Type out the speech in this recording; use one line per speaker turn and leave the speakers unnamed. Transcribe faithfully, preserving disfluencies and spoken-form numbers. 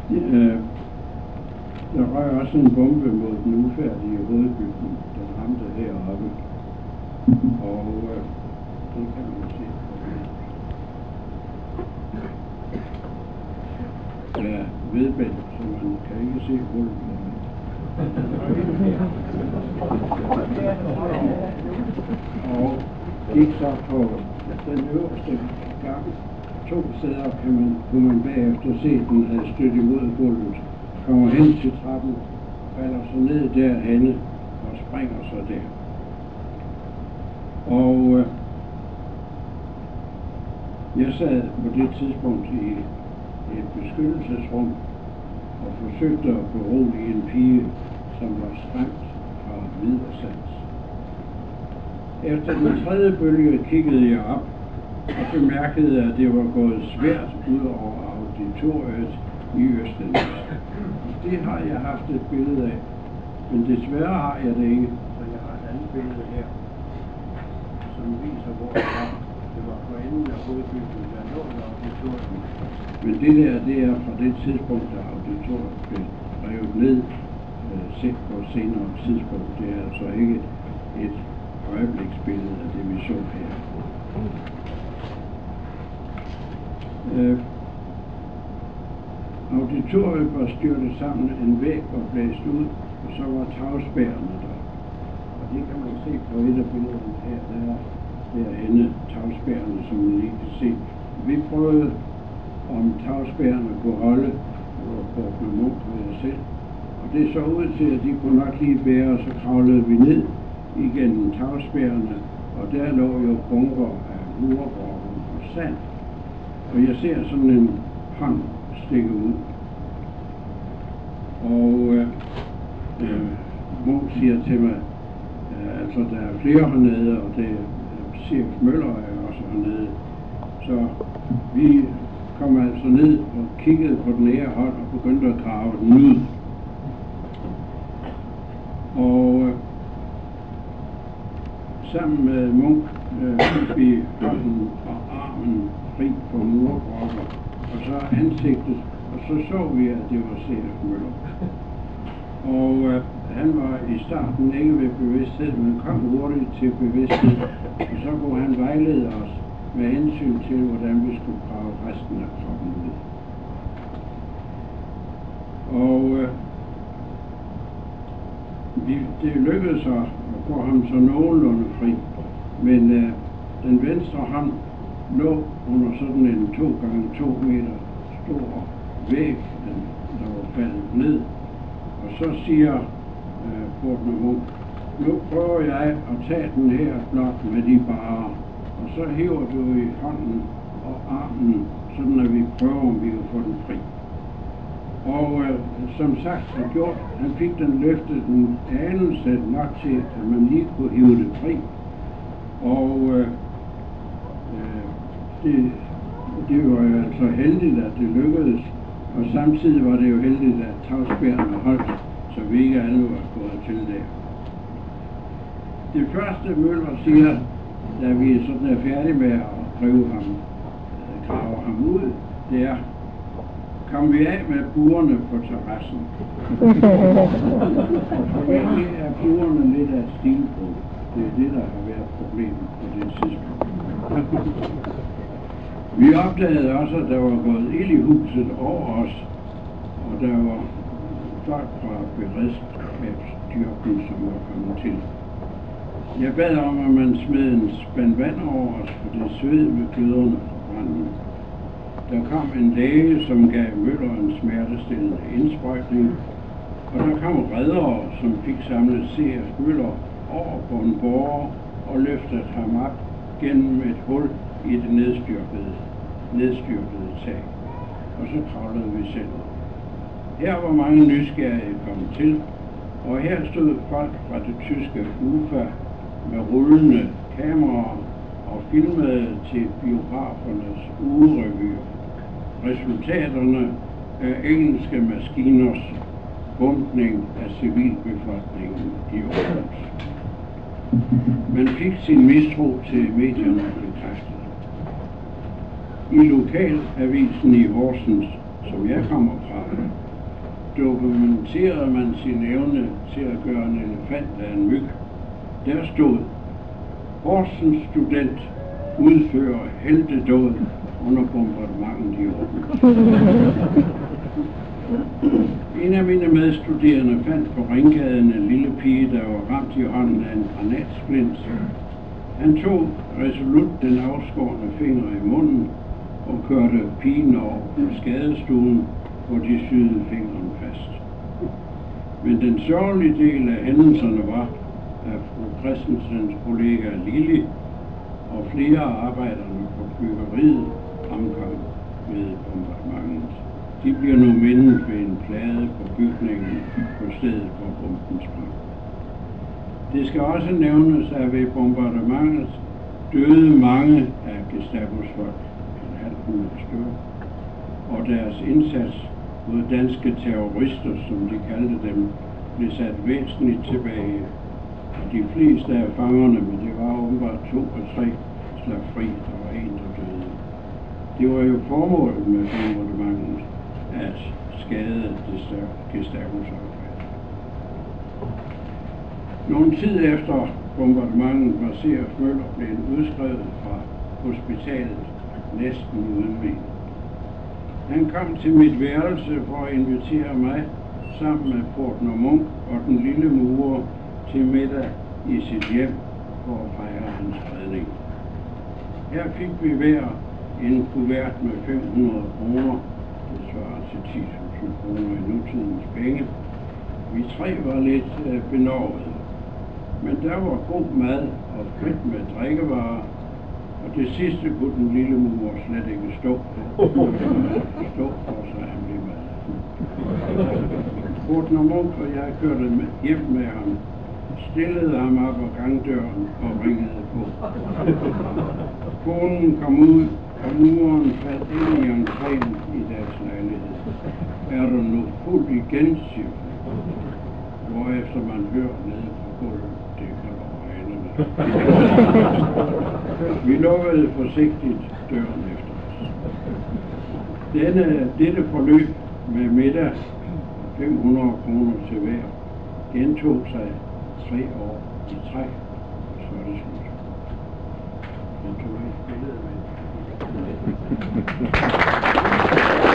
Øh, der røg også en bombe mod den ufærdige hovedbygning, den ramte heroppe. Og øh, det kan man se på det. Ja, vedbænd, så man kan ikke se hullet. Og gik så på den øverste gang. To steder kan man, kunne man bagefter se, den havde stødt imod gulvet. Kommer hen til trappen, falder så ned derhenne og springer så der. Og øh, jeg sad på det tidspunkt i et beskyttelsesrum og forsøgte at berolige en pige, som var skræmt fra videresans. Efter den tredje bølge kiggede jeg op og bemærkede, at det var gået svært ud over auditoriet i Østende. Det har jeg haft et billede af, men desværre har jeg det ikke, så jeg har et andet billede her, som viser, hvor det var. Det var på enden af hovedbygningen, der lå der auditoriet. Men det der, det er fra det tidspunkt, da auditoriet blev revet ned, øh, set på et senere tidspunkt. Det er altså ikke et øjebliksbillede af det, vi så her. Øh, Auditoriet var styrtet sammen, en væg var blæst ud, og så var tagspærrene der. Og det kan man se på et af billederne her, der er derhenne tagspærrene, som man lige kan se. Vi prøvede, om tagspærrene kunne holde, det var brugt med Munch ved os selv. Og det så ud til, at de kunne nok lige bære, og så kravlede vi ned igennem tagspærrene, og der lå jo bunker af murbrokken og sand. Og jeg ser sådan en hånd stikke ud. Og øh, øh, Munch siger til mig, øh, altså der er flere hernede, og det øh, C F Møller er også hernede. Så vi kom altså ned og kiggede på den nære hånd og begyndte at grave den ud. Og øh, sammen med Munch øh, fik vi hånden og armen fri for murbrokker, og så ansigtet, og så så vi, at det var C F Møller. Og øh, han var i starten ikke ved bevidsthed, men kom hurtigt til bevidsthed, og så kunne han vejlede os med hensyn til, hvordan vi skulle grave resten af kroppen ud. Og øh, vi, det lykkedes at få ham så nogenlunde fri, men øh, den venstre hånd lå under sådan en to gange to meter stor væg, den, der var faldet ned. Og så siger øh, Portner Munch, nu prøver jeg at tage den her blok med de bare, og så hæver du i hånden og armen, sådan at vi prøver, om vi kan få den fri. Og øh, som sagt og gjort, han fik den løftet en anelse nok til, at man lige kunne hive det fri. Og øh, Det, det var jo altså heldigt, at det lykkedes, og samtidig var det jo heldigt, at tagspærrene holdt, så vi ikke alle var gået til der. Det første Møller siger, da vi sådan er færdige med at drive ham, grave ham ud, det er, kom vi af med burerne på terrassen. Formentlig er burerne lidt af stilbrud. Det er det, der har været problemet på det tidspunkt. Vi opdagede også, at der var gået ild i huset over os, og der var folk fra beredskabsstyrken, som var kommet til. Jeg bad om, at man smed en spand vand over os, for det sved med gløderne fra branden. Der kom en læge, som gav Møller en smertestillende indsprøjtning, og der kom reddere, som fik samlet C F Møller over på en borger og løftede ham op gennem et hul i det nedstyrtede, nedstyrtede tag. Og så kravlede vi selv. Her var mange nysgerrige kommet til, og her stod folk fra det tyske U F A med rullende kameraer og filmede til biografernes ugerevyer resultaterne af engelske maskiners bombning af civilbefolkningen i Aarhus. Man fik sin mistro til medierne bekræftet. I lokalavisen i Horsens som jeg kommer fra, dokumenterede man sin evne til at gøre en elefant af en myg. Der stod: Horsens student udfører heltedåd under bombardementet i Aarhus. En af mine medstuderende fandt på ringgaden en lille pige, der var ramt i hånden af en granatsplint. Han tog resolut den afskårne finger i munden og kørte pigen over på skadestuen, hvor de syede fingeren fast. Men den sørgelige del af hændelserne var, at fru Christensens kollega Lili og flere af arbejderne på byggeriet omkom ved bombardementet. De bliver nu mindet ved en plade på bygningen på stedet, hvor bomben sprang. Det skal også nævnes, at ved bombardementet døde mange af Gestapos folk, en halv hundrede stykker, og deres indsats mod danske terrorister, som de kaldte dem, blev sat væsentligt tilbage. Og de fleste af fangerne, men det var åbenbart to og tre, slap fri, der var en, der døde. Det var jo formålet med bombardementet at skade Gestapos arbejde. Nogle tid efter bombardementet var C F Møller blevet udskrevet fra hospitalet næsten uden men. Han kom til mit værelse for at invitere mig sammen med Portner Munk og den lille murer til middag i sit hjem for at fejre hans redning. Her fik vi hver en kuvert med fem hundrede kroner, det svarer til ti tusind kroner i nutidens penge. Vi tre var lidt øh, benovede, men der var god mad og frit med drikkevarer, og det sidste kunne den lille mur slet ikke stå på. Stå for sig, han blev mad. Portner Munk og jeg kørte med, hjem med ham, stillede ham op ad gangdøren og ringede på. Konen kom ud, og muren faldt ind i entréen i deres lejlighed. Er du nu fuld igen, siger hun. Hvorefter man hører nede fra gulvet, det kan du regne med. Vi lukkede forsigtigt døren efter os. Denne, dette forløb med middag fem hundrede kroner til hver gentog sig tre år i træk, og så er det slut. Jeg tog et billede med.